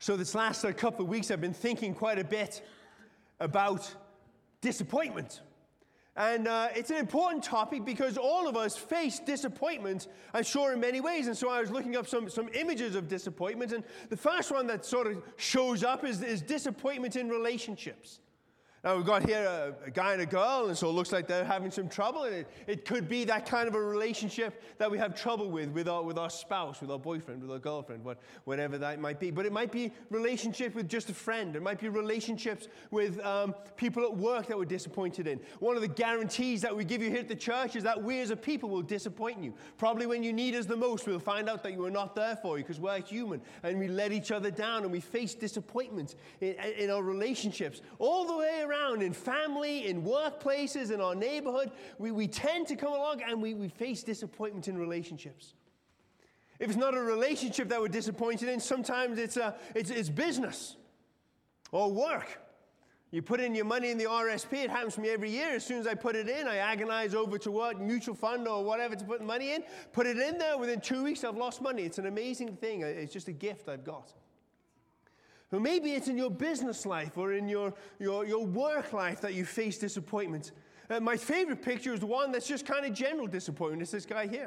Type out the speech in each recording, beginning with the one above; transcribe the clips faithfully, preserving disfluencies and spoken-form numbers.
So this last uh, couple of weeks, I've been thinking quite a bit about disappointment. And uh, it's an important topic because all of us face disappointment, I'm sure, in many ways. And so I was looking up some, some images of disappointment. And the first one that sort of shows up is, is disappointment in relationships. Now, we've got here a, a guy and a girl, and so it looks like they're having some trouble. And it, it could be that kind of a relationship that we have trouble with, with our, with our spouse, with our boyfriend, with our girlfriend, what, whatever that might be. But it might be relationship with just a friend. It might be relationships with um, people at work that we're disappointed in. One of the guarantees that we give you here at the church is that we as a people will disappoint you. Probably when you need us the most, we'll find out that you were not there for you because we're human, and we let each other down, and we face disappointment in, in our relationships all the way around. Around in family, in workplaces, in our neighborhood, we, we tend to come along and we, we face disappointment in relationships. If it's not a relationship that we're disappointed in, sometimes it's, a, it's, it's business or work. You put in your money in the R S P, it happens to me every year. As soon as I put it in, I agonize over to what, mutual fund or whatever to put the money in. Put it in there, within two weeks I've lost money. It's an amazing thing. It's just a gift I've got. Or maybe it's in your business life or in your, your, your work life that you face disappointment. Uh, my favorite picture is the one that's just kind of general disappointment. It's this guy here.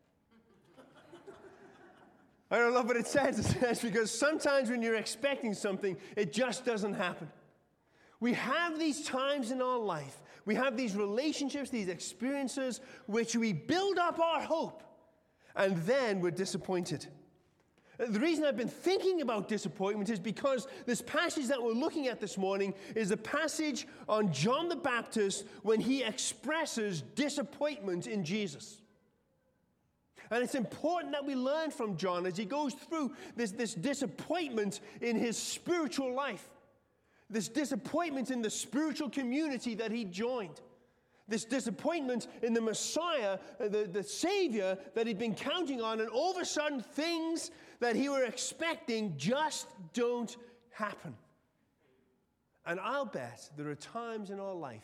I don't love what it says. It says because sometimes when you're expecting something, it just doesn't happen. We have these times in our life. We have these relationships, these experiences, which we build up our hope, and then we're disappointed. The reason I've been thinking about disappointment is because this passage that we're looking at this morning is a passage on John the Baptist when he expresses disappointment in Jesus. And it's important that we learn from John as he goes through this, this disappointment in his spiritual life, this disappointment in the spiritual community that he joined. This disappointment in the Messiah, the, the Savior that he'd been counting on, and all of a sudden things that he were expecting just don't happen. And I'll bet there are times in our life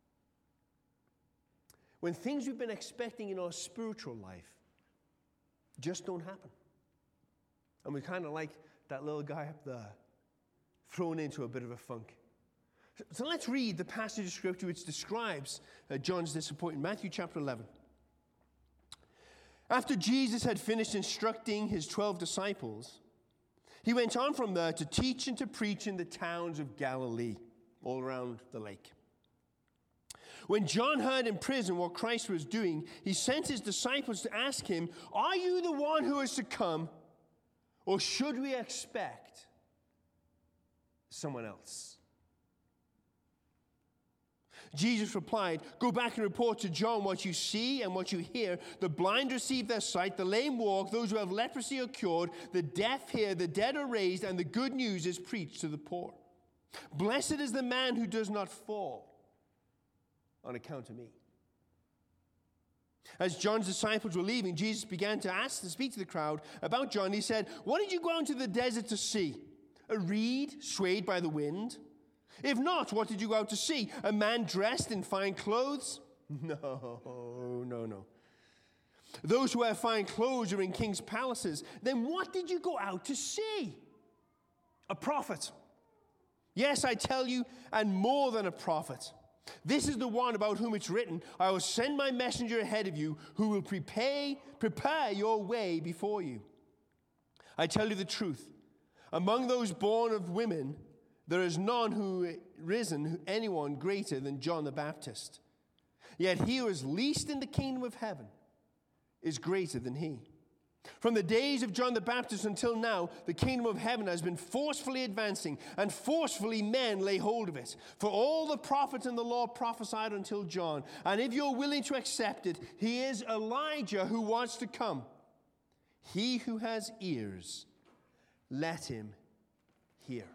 when things we've been expecting in our spiritual life just don't happen. And we're kind of like that little guy up there, thrown into a bit of a funk. So let's read the passage of Scripture which describes uh, John's disappointment. Matthew chapter eleven. After Jesus had finished instructing his twelve disciples, he went on from there to teach and to preach in the towns of Galilee, all around the lake. When John heard in prison what Christ was doing, he sent his disciples to ask him, "Are you the one who is to come, or should we expect someone else?" Jesus replied, "Go back and report to John what you see and what you hear. The blind receive their sight, the lame walk, those who have leprosy are cured, the deaf hear, the dead are raised, and the good news is preached to the poor. Blessed is the man who does not fall on account of me." As John's disciples were leaving, Jesus began to ask to speak to the crowd about John. He said, "What did you go out into the desert to see? A reed swayed by the wind? If not, what did you go out to see? A man dressed in fine clothes? No, no, no. Those who wear fine clothes are in king's palaces. Then what did you go out to see? A prophet. Yes, I tell you, and more than a prophet. This is the one about whom it's written, I will send my messenger ahead of you who will prepare, prepare your way before you. I tell you the truth. Among those born of women, there is none who risen anyone greater than John the Baptist. Yet he who is least in the kingdom of heaven is greater than he. From the days of John the Baptist until now, the kingdom of heaven has been forcefully advancing, and forcefully men lay hold of it. For all the prophets and the law prophesied until John. And if you're willing to accept it, he is Elijah who wants to come. He who has ears, let him hear.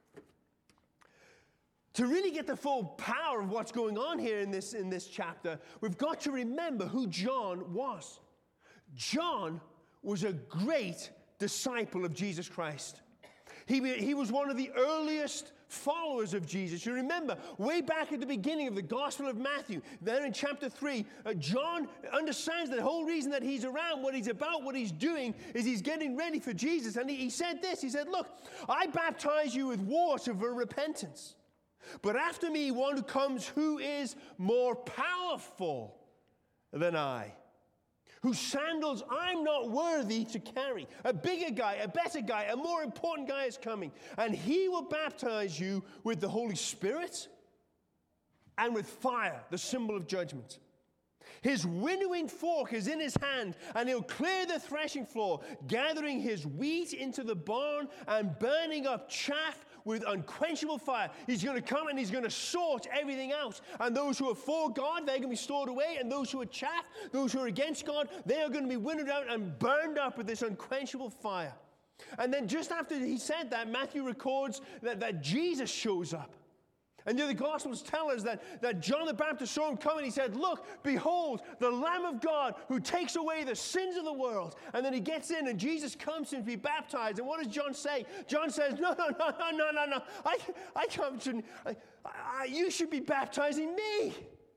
To really get the full power of what's going on here in this, in this chapter, we've got to remember who John was. John was a great disciple of Jesus Christ. He, he was one of the earliest followers of Jesus. You remember, way back at the beginning of the Gospel of Matthew, then in chapter three, uh, John understands that the whole reason that he's around, what he's about, what he's doing, is he's getting ready for Jesus. And he, he said this, he said, look, I baptize you with water for repentance. But after me, one who comes who is more powerful than I, whose sandals I'm not worthy to carry. A bigger guy, a better guy, a more important guy is coming. And he will baptize you with the Holy Spirit and with fire, the symbol of judgment. His winnowing fork is in his hand, and he'll clear the threshing floor, gathering his wheat into the barn and burning up chaff with unquenchable fire. He's going to come and he's going to sort everything out. And those who are for God, they're going to be stored away. And those who are chaff, those who are against God, they are going to be winnowed out and burned up with this unquenchable fire. And then just after he said that, Matthew records that, that Jesus shows up. And the other Gospels tell us that, that John the Baptist saw him coming. He said, look, behold, the Lamb of God who takes away the sins of the world. And then he gets in and Jesus comes in to be baptized. And what does John say? John says, no, no, no, no, no, no, no. I, I come to, I, I, you should be baptizing me.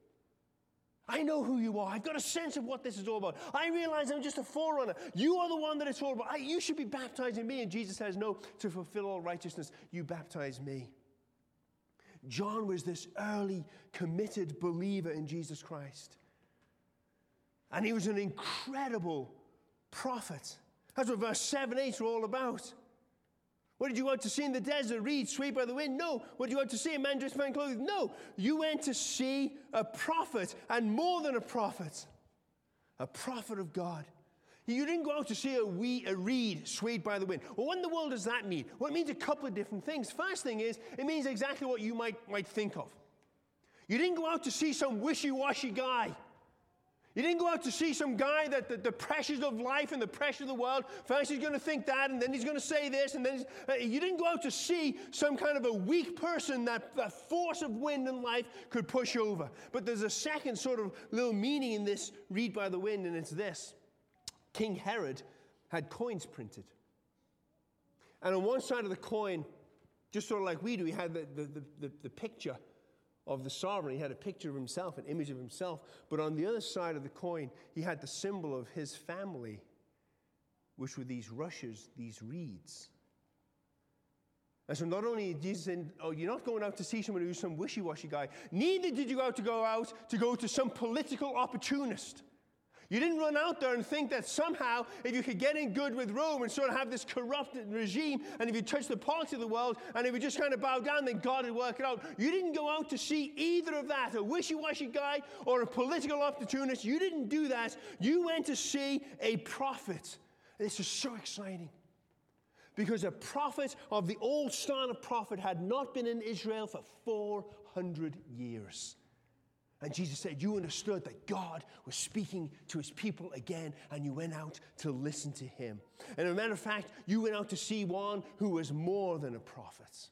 I know who you are. I've got a sense of what this is all about. I realize I'm just a forerunner. You are the one that it's all about. I, you should be baptizing me. And Jesus says, no, to fulfill all righteousness, you baptize me. John was this early, committed believer in Jesus Christ. And he was an incredible prophet. That's what verse seven, eight are all about. What did you go out to see in the desert? Reed, swayed by the wind? No. What did you go out to see? A man dressed in fine clothing? No. You went to see a prophet, and more than a prophet. A prophet of God. You didn't go out to see a, wee, a reed swayed by the wind. Well, what in the world does that mean? Well, it means a couple of different things. First thing is, it means exactly what you might, might think of. You didn't go out to see some wishy-washy guy. You didn't go out to see some guy that the, the pressures of life and the pressure of the world, first he's going to think that, and then he's going to say this, and then uh, you didn't go out to see some kind of a weak person that the force of wind in life could push over. But there's a second sort of little meaning in this reed by the wind, and it's this. King Herod had coins printed. And on one side of the coin, just sort of like we do, he had the, the, the, the picture of the sovereign. He had a picture of himself, an image of himself. But on the other side of the coin, he had the symbol of his family, which were these rushes, these reeds. And so not only did Jesus say, oh, you're not going out to see someone who's some wishy-washy guy, neither did you go out to go out to go to some political opportunist. You didn't run out there and think that somehow if you could get in good with Rome and sort of have this corrupted regime, and if you touch the politics of the world, and if you just kind of bow down, then God would work it out. You didn't go out to see either of that, a wishy-washy guy or a political opportunist. You didn't do that. You went to see a prophet. This is so exciting. Because a prophet of the old style of prophet had not been in Israel for four hundred years. And Jesus said, you understood that God was speaking to his people again, and you went out to listen to him. And as a matter of fact, you went out to see one who was more than a prophet.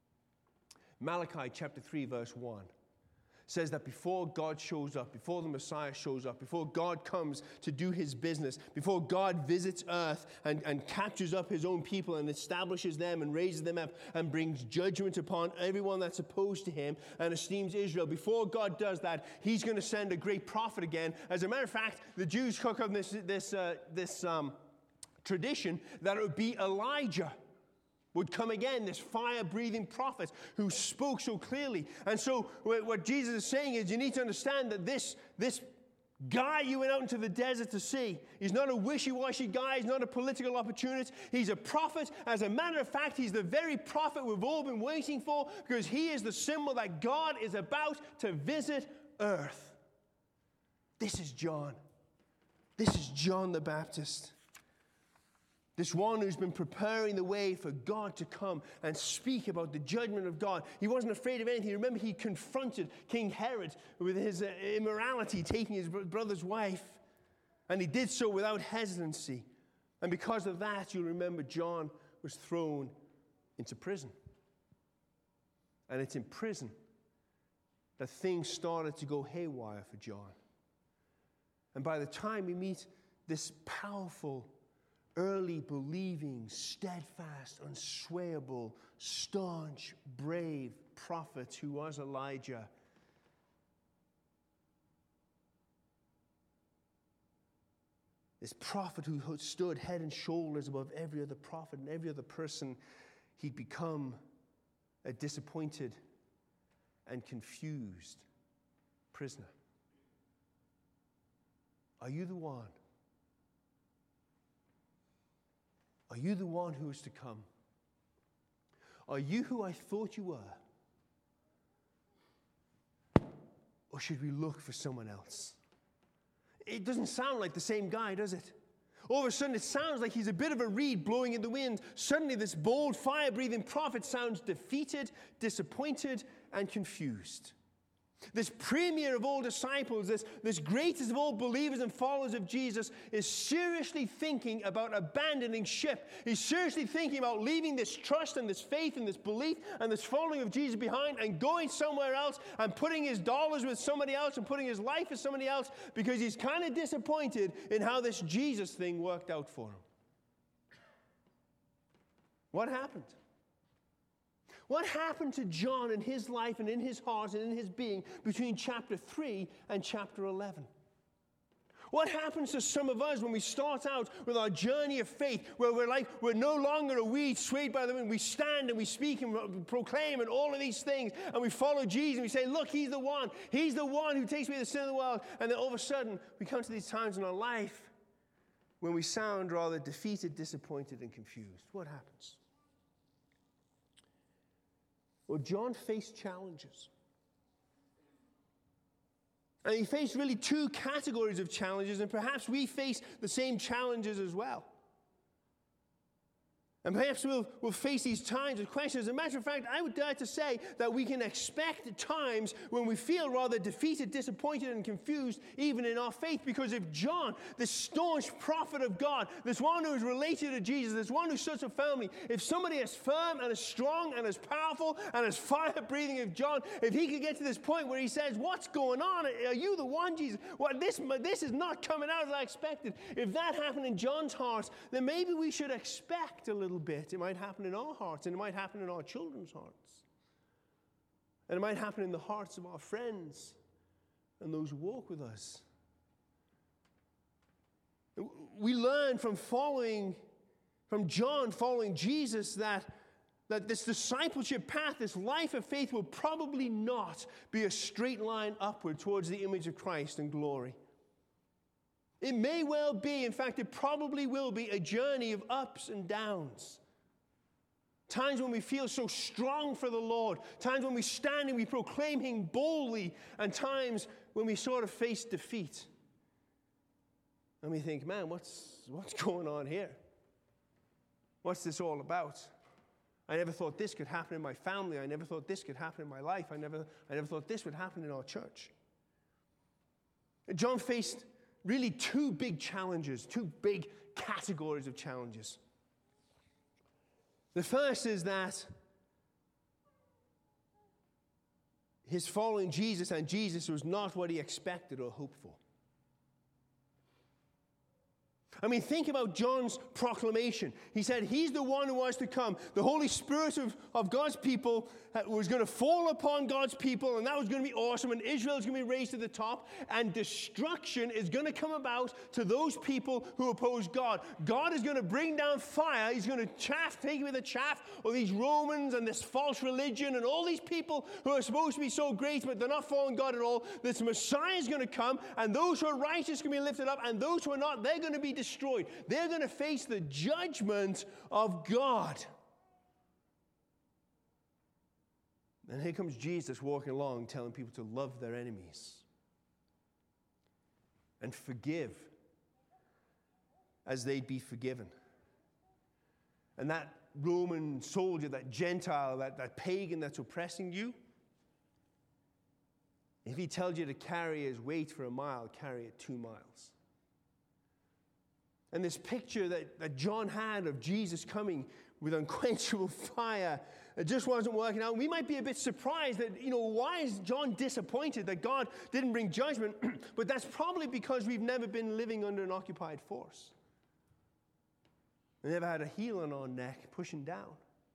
Malachi chapter three, verse one says that before God shows up, before the Messiah shows up, before God comes to do his business, before God visits earth and, and captures up his own people and establishes them and raises them up and brings judgment upon everyone that's opposed to him and esteems Israel, before God does that, he's going to send a great prophet again. As a matter of fact, the Jews cook up this, this, uh, this um, tradition that it would be Elijah would come again, this fire-breathing prophet who spoke so clearly. And so what Jesus is saying is you need to understand that this, this guy you went out into the desert to see, he's not a wishy-washy guy, he's not a political opportunist, he's a prophet. As a matter of fact, he's the very prophet we've all been waiting for, because he is the symbol that God is about to visit earth. This is John. This is John the Baptist. This one who's been preparing the way for God to come and speak about the judgment of God. He wasn't afraid of anything. Remember, he confronted King Herod with his uh, immorality, taking his brother's wife. And he did so without hesitancy. And because of that, you'll remember John was thrown into prison. And it's in prison that things started to go haywire for John. And by the time we meet this powerful early believing, steadfast, unswayable, staunch, brave prophet who was Elijah. This prophet who stood head and shoulders above every other prophet and every other person, he'd become a disappointed and confused prisoner. Are you the one? Are you the one who is to come? Are you who I thought you were? Or should we look for someone else? It doesn't sound like the same guy, does it? All of a sudden, it sounds like he's a bit of a reed blowing in the wind. Suddenly, this bold, fire-breathing prophet sounds defeated, disappointed, and confused. This premier of all disciples, this, this greatest of all believers and followers of Jesus, is seriously thinking about abandoning ship. He's seriously thinking about leaving this trust and this faith and this belief and this following of Jesus behind and going somewhere else and putting his dollars with somebody else and putting his life with somebody else because he's kind of disappointed in how this Jesus thing worked out for him. What happened? What happened to John in his life and in his heart and in his being between chapter three and chapter eleven? What happens to some of us when we start out with our journey of faith, where we're like, we're no longer a weed swayed by the wind. We stand and we speak and proclaim and all of these things, and we follow Jesus and we say, look, he's the one. He's the one who takes away the sin of the world. And then all of a sudden, we come to these times in our life when we sound rather defeated, disappointed, and confused. What happens? Well, John faced challenges. And he faced really two categories of challenges, and perhaps we face the same challenges as well. And perhaps we'll, we'll face these times with questions. As a matter of fact, I would dare to say that we can expect times when we feel rather defeated, disappointed, and confused, even in our faith. Because if John, this staunch prophet of God, this one who is related to Jesus, this one who starts a family, if somebody as firm and as strong and as powerful and as fire-breathing as John, if he could get to this point where he says, what's going on? Are you the one, Jesus? Well, this, this is not coming out as I expected. If that happened in John's heart, then maybe we should expect a little bit. It might happen in our hearts, and it might happen in our children's hearts. And it might happen in the hearts of our friends and those who walk with us. We learn from following, from John following Jesus, that, that this discipleship path, this life of faith, will probably not be a straight line upward towards the image of Christ and glory. It may well be, in fact, it probably will be a journey of ups and downs. Times when we feel so strong for the Lord. Times when we stand and we proclaim him boldly. And times when we sort of face defeat. And we think, man, what's, what's going on here? What's this all about? I never thought this could happen in my family. I never thought this could happen in my life. I never, I never thought this would happen in our church. John faced really two big challenges, two big categories of challenges. The first is that his following Jesus and Jesus was not what he expected or hoped for. I mean, think about John's proclamation. He said he's the one who was to come. The Holy Spirit of, of God's people was going to fall upon God's people, and that was going to be awesome, and Israel is going to be raised to the top, and destruction is going to come about to those people who oppose God. God is going to bring down fire. He's going to chaff, take away the chaff of these Romans and this false religion and all these people who are supposed to be so great, but they're not following God at all. This Messiah is going to come, and those who are righteous are going to be lifted up, and those who are not, they're going to be destroyed. Destroyed. They're going to face the judgment of God. And here comes Jesus walking along telling people to love their enemies and forgive as they'd be forgiven. And that Roman soldier, that Gentile, that, that pagan that's oppressing you, if he tells you to carry his weight for a mile, carry it two miles. And this picture that, that John had of Jesus coming with unquenchable fire, it just wasn't working out. We might be a bit surprised that, you know, why is John disappointed that God didn't bring judgment? But that's probably because we've never been living under an occupied force. We never had a heel on our neck pushing down.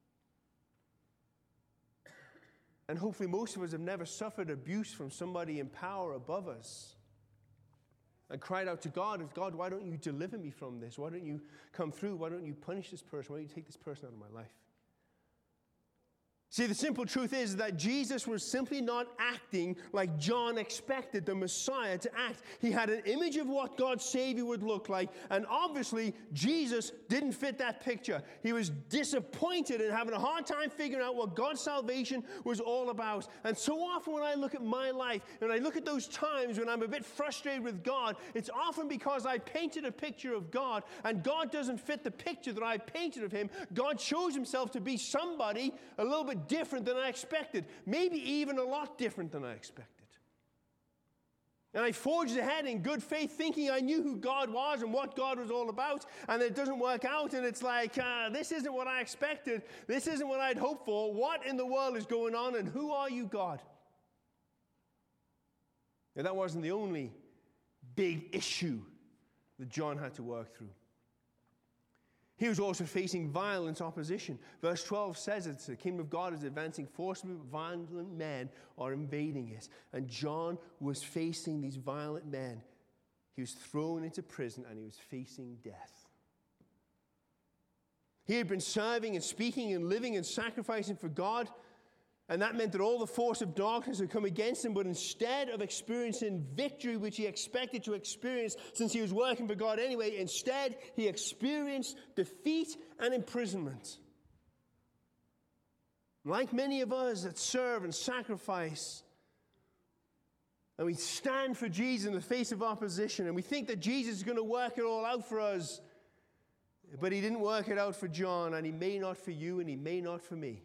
And hopefully most of us have never suffered abuse from somebody in power above us. And cried out to God, God, why don't you deliver me from this? Why don't you come through? Why don't you punish this person? Why don't you take this person out of my life? See, the simple truth is that Jesus was simply not acting like John expected the Messiah to act. He had an image of what God's Savior would look like, and obviously Jesus didn't fit that picture. He was disappointed and having a hard time figuring out what God's salvation was all about. And so often when I look at my life, and I look at those times when I'm a bit frustrated with God, it's often because I painted a picture of God, and God doesn't fit the picture that I painted of him. God shows himself to be somebody a little bit different than I expected, maybe even a lot different than I expected. And I forged ahead in good faith thinking I knew who God was and what God was all about, and it doesn't work out, and it's like, uh, this isn't what I expected, this isn't what I'd hoped for. What in the world is going on, and who are you, God? And that wasn't the only big issue that John had to work through. He was also facing violent opposition. Verse twelve says it, the kingdom of God is advancing forcibly, but violent men are invading it. And John was facing these violent men. He was thrown into prison and he was facing death. He had been serving and speaking and living and sacrificing for God. And that meant that all the force of darkness had come against him, but instead of experiencing victory, which he expected to experience since he was working for God anyway, instead he experienced defeat and imprisonment. Like many of us that serve and sacrifice, and we stand for Jesus in the face of opposition, and we think that Jesus is going to work it all out for us, but he didn't work it out for John, and he may not for you, and he may not for me.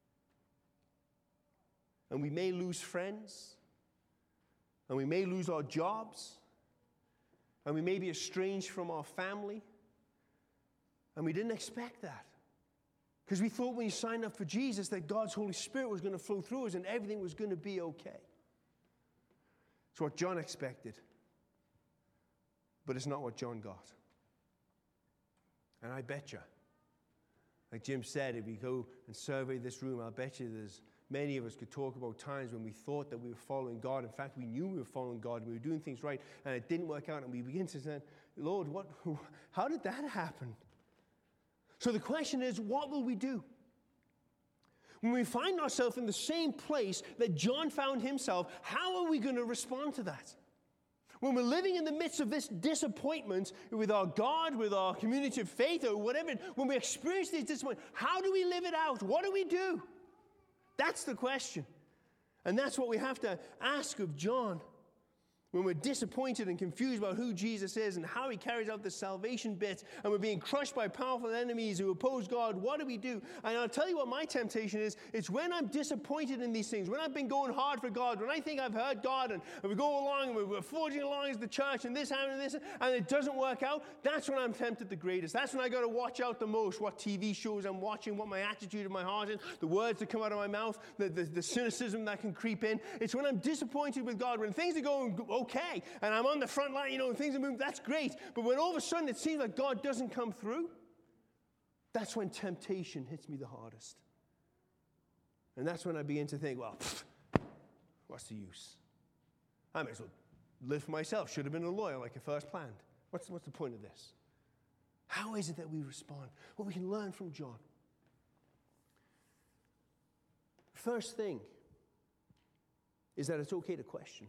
And we may lose friends, and we may lose our jobs, and we may be estranged from our family, and we didn't expect that. Because we thought when we signed up for Jesus that God's Holy Spirit was going to flow through us and everything was going to be okay. It's what John expected, but it's not what John got. And I bet you, like Jim said, if we go and survey this room, I'll bet you there's many of us could talk about times when we thought that we were following God. In fact, we knew we were following God, and we were doing things right, and it didn't work out, and we begin to say, Lord, what, how did that happen? So the question is, what will we do? When we find ourselves in the same place that John found himself, how are we going to respond to that? When we're living in the midst of this disappointment with our God, with our community of faith, or whatever, when we experience these disappointments, how do we live it out? What do we do? That's the question. And that's what we have to ask of John when we're disappointed and confused about who Jesus is and how he carries out the salvation bit, and we're being crushed by powerful enemies who oppose God. What do we do? And I'll tell you what my temptation is. It's when I'm disappointed in these things, when I've been going hard for God, when I think I've heard God, and, and we go along and we're forging along as the church, and this happened and this, and it doesn't work out. That's when I'm tempted the greatest. That's when I got to watch out the most, what T V shows I'm watching, what my attitude of my heart is, the words that come out of my mouth, the, the, the cynicism that can creep in. It's when I'm disappointed with God, when things are going okay, and I'm on the front line, you know, and things are moving, that's great. But when all of a sudden it seems like God doesn't come through, that's when temptation hits me the hardest. And that's when I begin to think, well, pfft, what's the use? I might as well live for myself. Should have been a lawyer like I first planned. What's, what's the point of this? How is it that we respond? Well, we can learn from John. First thing is that it's okay to question.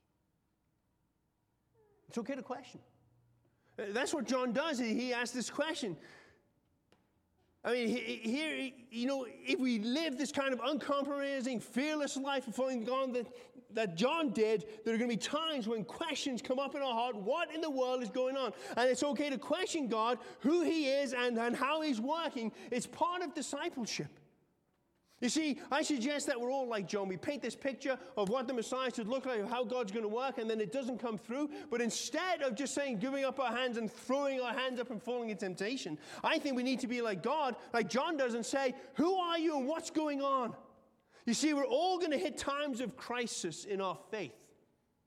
It's okay to question. That's what John does. He asks this question. I mean, here, you know, if we live this kind of uncompromising, fearless life of following God that, that John did, there are going to be times when questions come up in our heart. What in the world is going on? And it's okay to question God, who he is, and, and how he's working. It's part of discipleship. You see, I suggest that we're all like John. We paint this picture of what the Messiah should look like, how God's going to work, and then it doesn't come through. But instead of just saying, giving up our hands and throwing our hands up and falling in temptation, I think we need to be like God, like John does, and say, who are you and what's going on? You see, we're all going to hit times of crisis in our faith.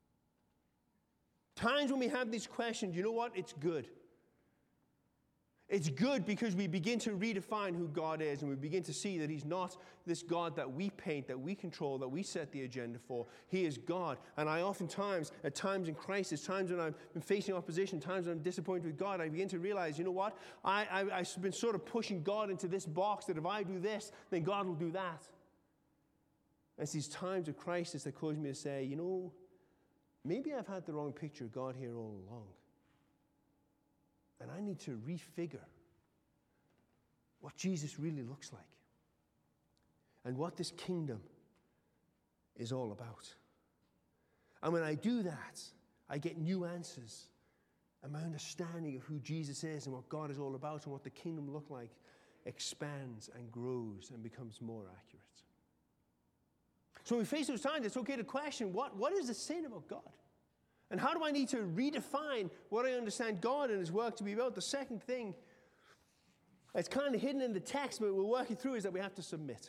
Times when we have these questions. You know what? It's good. It's good because we begin to redefine who God is, and we begin to see that He's not this God that we paint, that we control, that we set the agenda for. He is God. And I oftentimes, at times in crisis, times when I've been facing opposition, times when I'm disappointed with God, I begin to realize, you know what? I, I, I've been sort of pushing God into this box that if I do this, then God will do that. And it's these times of crisis that cause me to say, you know, maybe I've had the wrong picture of God here all along. And I need to refigure what Jesus really looks like and what this kingdom is all about. And when I do that, I get new answers. And my understanding of who Jesus is and what God is all about and what the kingdom looks like expands and grows and becomes more accurate. So when we face those times, it's okay to question, what, what is the sin about God? And how do I need to redefine what I understand God and His work to be about? The second thing that's kind of hidden in the text, but we're working through, is that we have to submit.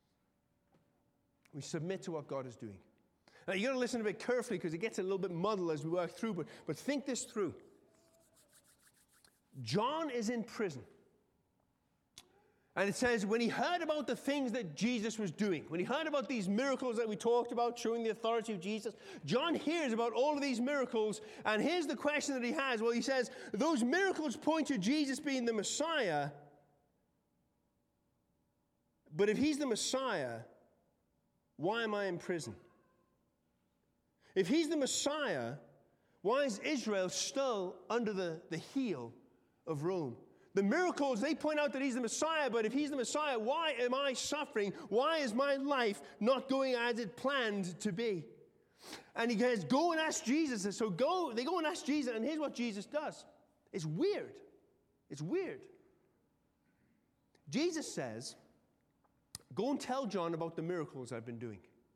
We submit to what God is doing. Now, you've got to listen a bit carefully because it gets a little bit muddled as we work through, but, but think this through. John is in prison. And it says, when he heard about the things that Jesus was doing, when he heard about these miracles that we talked about, showing the authority of Jesus, John hears about all of these miracles, and here's the question that he has. Well, he says, those miracles point to Jesus being the Messiah, but if He's the Messiah, why am I in prison? If He's the Messiah, why is Israel still under the, the heel of Rome? The miracles, they point out that He's the Messiah, but if He's the Messiah, why am I suffering? Why is my life not going as it planned to be? And he goes, go and ask Jesus. And so go, they go and ask Jesus, and here's what Jesus does. It's weird. It's weird. Jesus says, go and tell John about the miracles I've been doing.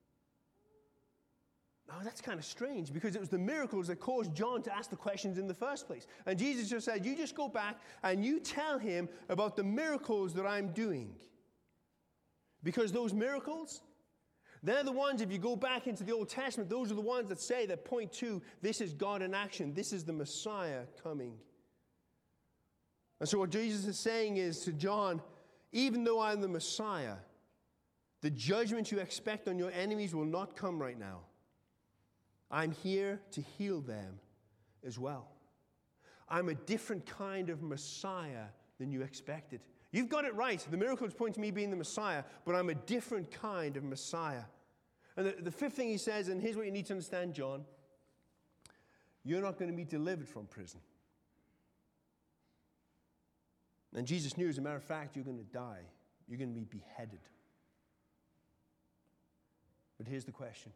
Now, that's kind of strange because it was the miracles that caused John to ask the questions in the first place. And Jesus just said, you just go back and you tell him about the miracles that I'm doing. Because those miracles, they're the ones, if you go back into the Old Testament, those are the ones that say, that point to, this is God in action. This is the Messiah coming. And so what Jesus is saying is to John, even though I'm the Messiah, the judgment you expect on your enemies will not come right now. I'm here to heal them as well. I'm a different kind of Messiah than you expected. You've got it right. The miracles point to me being the Messiah, but I'm a different kind of Messiah. And the, the fifth thing he says, and here's what you need to understand, John. You're not going to be delivered from prison. And Jesus knew, as a matter of fact, you're going to die. You're going to be beheaded. But here's the question.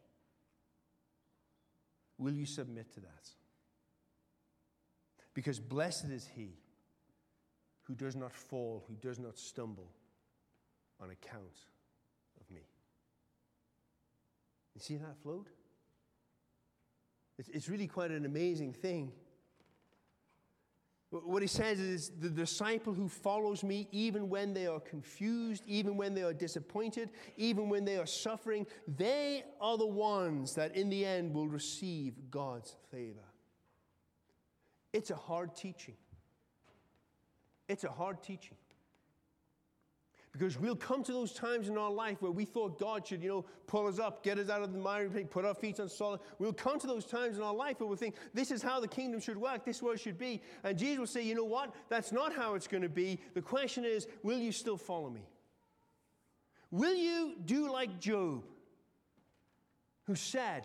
Will you submit to that? Because blessed is he who does not fall, who does not stumble on account of me. You see how that flowed? It's, it's really quite an amazing thing. What he says is, the disciple who follows me, even when they are confused, even when they are disappointed, even when they are suffering, they are the ones that in the end will receive God's favor. It's a hard teaching. It's a hard teaching. Because we'll come to those times in our life where we thought God should, you know, pull us up, get us out of the miry clay, put our feet on solid. We'll come to those times in our life where we'll think, this is how the kingdom should work, this is what it should be. And Jesus will say, you know what? That's not how it's going to be. The question is, will you still follow me? Will you do like Job, who said,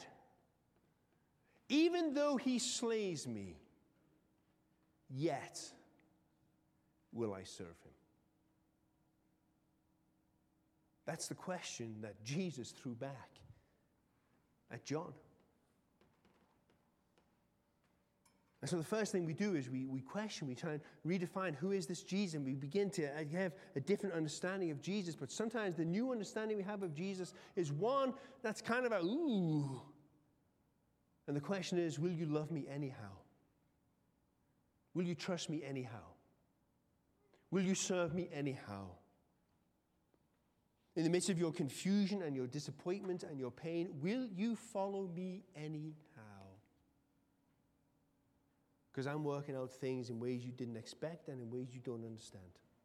even though he slays me, yet will I serve him? That's the question that Jesus threw back at John. And so the first thing we do is we, we question, we try and redefine who is this Jesus, and we begin to have a different understanding of Jesus. But sometimes the new understanding we have of Jesus is one that's kind of a, ooh. And the question is, will you love me anyhow? Will you trust me anyhow? Will you serve me anyhow? In the midst of your confusion and your disappointment and your pain, will you follow me anyhow? because I'm working out things in ways you didn't expect and in ways you don't understand.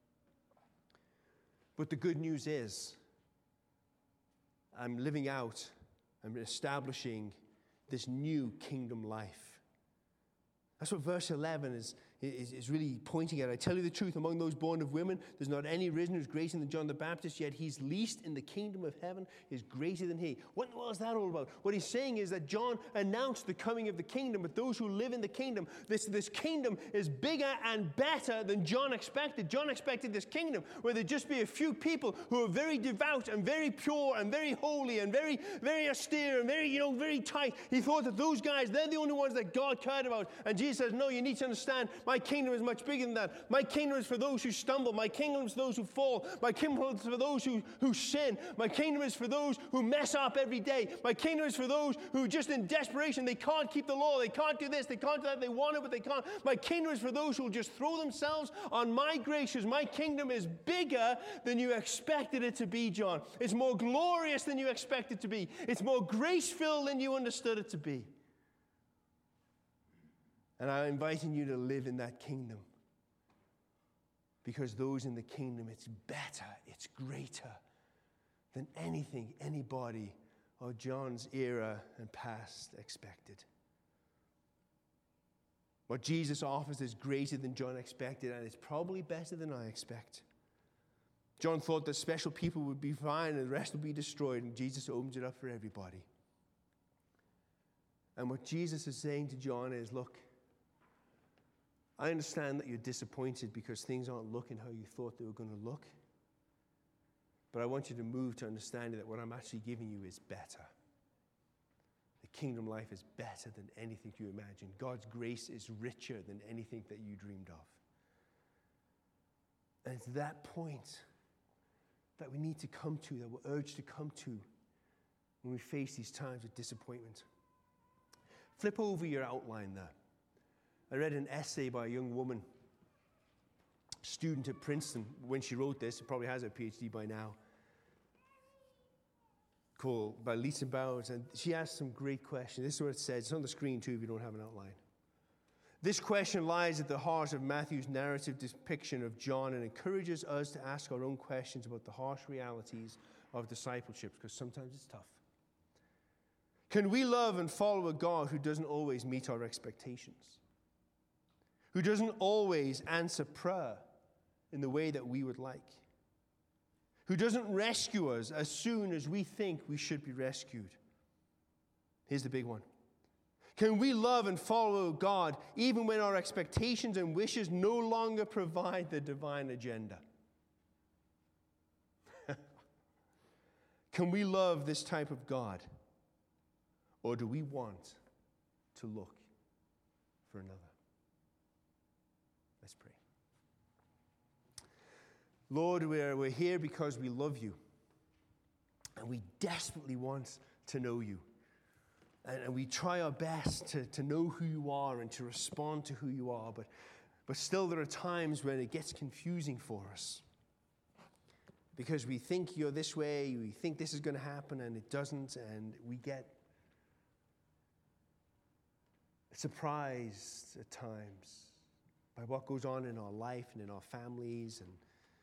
But the good news is, I'm living out, I'm establishing this new kingdom life. That's what verse eleven is, is, is really pointing at. I tell you the truth, among those born of women, there's not any risen who's greater than John the Baptist, yet he's least in the kingdom of heaven is greater than he. What in the world is that all about? What he's saying is that John announced the coming of the kingdom, but those who live in the kingdom, this, this kingdom is bigger and better than John expected. John expected this kingdom where there'd just be a few people who are very devout and very pure and very holy and very, very austere and very, you know, very tight. He thought that those guys, they're the only ones that God cared about. And Jesus says, no, you need to understand, my kingdom is much bigger than that. My kingdom is for those who stumble. My kingdom is for those who fall. My kingdom is for those who, who sin. My kingdom is for those who mess up every day. My kingdom is for those who just in desperation, they can't keep the law. They can't do this. They can't do that. They want it, but they can't. My kingdom is for those who will just throw themselves on my grace. My kingdom is bigger than you expected it to be, John. It's more glorious than you expected it to be. It's more grace-filled than you understood it to be. And I'm inviting you to live in that kingdom. Because those in the kingdom, it's better, it's greater than anything anybody of John's era and past expected. What Jesus offers is greater than John expected, and it's probably better than I expect. John thought that special people would be fine and the rest would be destroyed, and Jesus opens it up for everybody. And what Jesus is saying to John is, look, I understand that you're disappointed because things aren't looking how you thought they were going to look. But I want you to move to understanding that what I'm actually giving you is better. The kingdom life is better than anything you imagine. God's grace is richer than anything that you dreamed of. And it's that point that we need to come to, that we're urged to come to when we face these times of disappointment. Flip over your outline there. I read an essay by a young woman, student at Princeton. When she wrote this, she probably has her PhD by now, called by Lisa Bowers, and she asked some great questions. This is what it says. It's on the screen too if you don't have an outline. This question lies at the heart of Matthew's narrative depiction of John and encourages us to ask our own questions about the harsh realities of discipleship, because sometimes it's tough. Can we love and follow a God who doesn't always meet our expectations? Who doesn't always answer prayer in the way that we would like? Who doesn't rescue us as soon as we think we should be rescued? Here's the big one. Can we love and follow God even when our expectations and wishes no longer provide the divine agenda? Can we love this type of God? Or do we want to look for another? Let's pray. Lord, we're, we're here because we love you. And we desperately want to know you. And, and we try our best to, to know who you are and to respond to who you are. But, but still there are times when it gets confusing for us. Because we think you're this way, we think this is going to happen, and it doesn't. And we get surprised at times by what goes on in our life and in our families and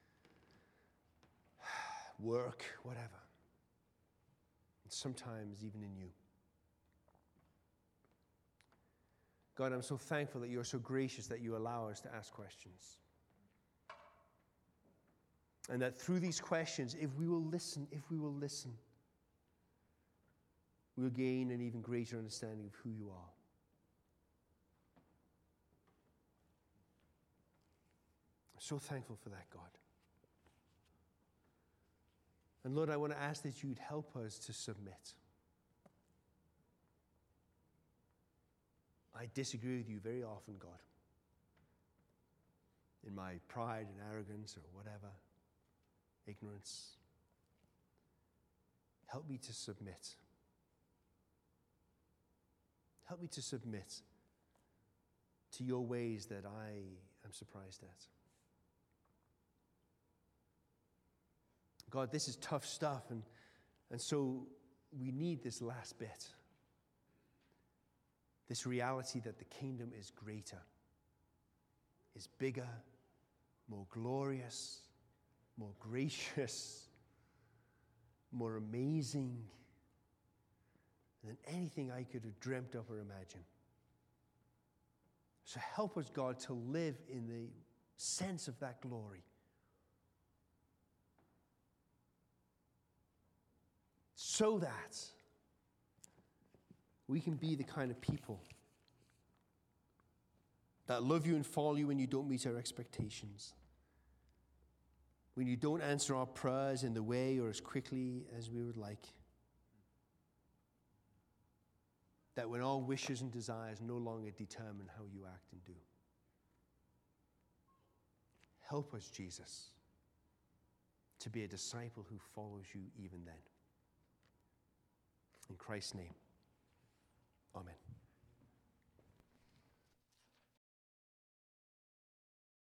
work, whatever. And sometimes even in you. God, I'm so thankful that you're so gracious that you allow us to ask questions. And that through these questions, if we will listen, if we will listen, we'll gain an even greater understanding of who you are. So thankful for that, God. And Lord, I want to ask that you'd help us to submit. I disagree with you very often, God. In my pride and arrogance or whatever, ignorance. Help me to submit. Help me to submit to your ways that I am surprised at. God, this is tough stuff, and, and so we need this last bit. This reality that the kingdom is greater. is bigger, more glorious, more gracious, more amazing than anything I could have dreamt of or imagined. So help us, God, to live in the sense of that glory. So that we can be the kind of people that love you and follow you when you don't meet our expectations, when you don't answer our prayers in the way or as quickly as we would like, that when our wishes and desires no longer determine how you act and do. Help us, Jesus, to be a disciple who follows you even then. In Christ's name, amen.